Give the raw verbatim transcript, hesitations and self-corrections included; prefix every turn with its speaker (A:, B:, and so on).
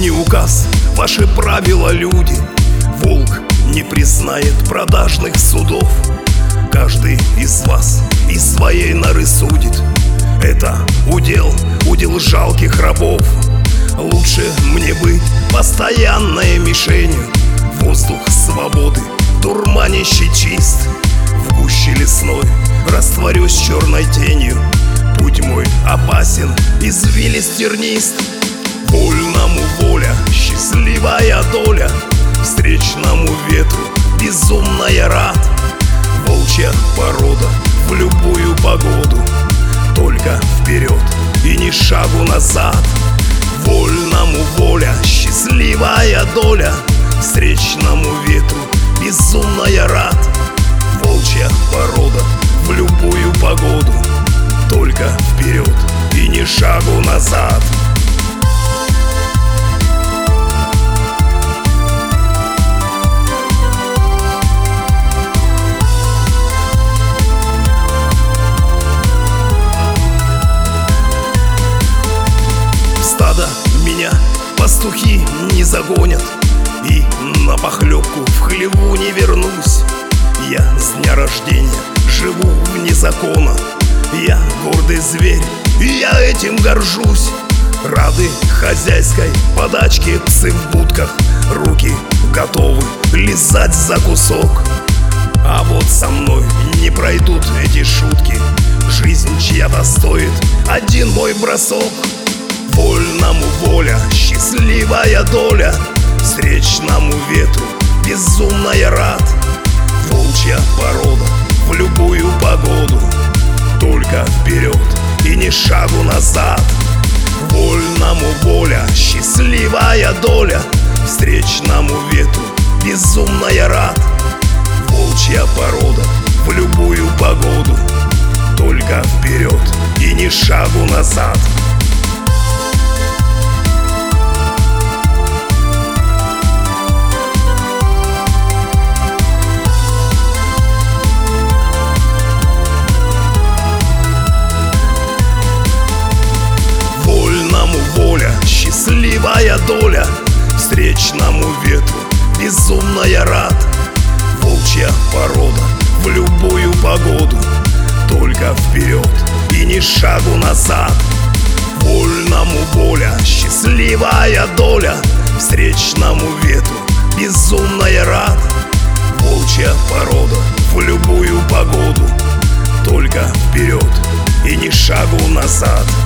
A: не указ, ваши правила, люди. Волк не признает продажных судов. Каждый из вас из своей норы судит. Это удел, удел жалких рабов. Лучше мне быть постоянной мишенью. Воздух свободы, дурманящий чист. В гуще лесной растворюсь черной тенью. Путь мой опасен, извилист тернист. Вольному воля, счастливая доля. Встречному ветру безумная рад. Волчья порода в любую погоду. Только вперед и ни шагу назад. Вольному воля, счастливая доля. Встречному ветру безумная рад. Волчья порода в любую погоду. Только вперед и ни шагу назад. Стадо меня пастухи не загонят, и на похлебку в хлеву не вернусь. Я с дня рождения живу вне закона. Я гордый зверь, и я этим горжусь. Рады хозяйской подачке псы в будках. Руки готовы лизать за кусок. А вот со мной не пройдут эти шутки. Жизнь чья-то стоит один мой бросок. Вольному воля, счастливая доля. Встречному ветру безумная рад. Волчья порода в любую погоду. Только вперед и ни шагу назад. Вольному воля, счастливая доля. Встречному ветру безумная рад. Волчья порода в любую погоду. Только вперед и ни шагу назад. Счастливая доля. Встречному ветру безумная рад. Волчья порода в любую погоду. Только вперед и ни шагу назад. Вольному воля, счастливая доля. Встречному ветру безумная рад. Волчья порода в любую погоду. Только вперед и ни шагу назад.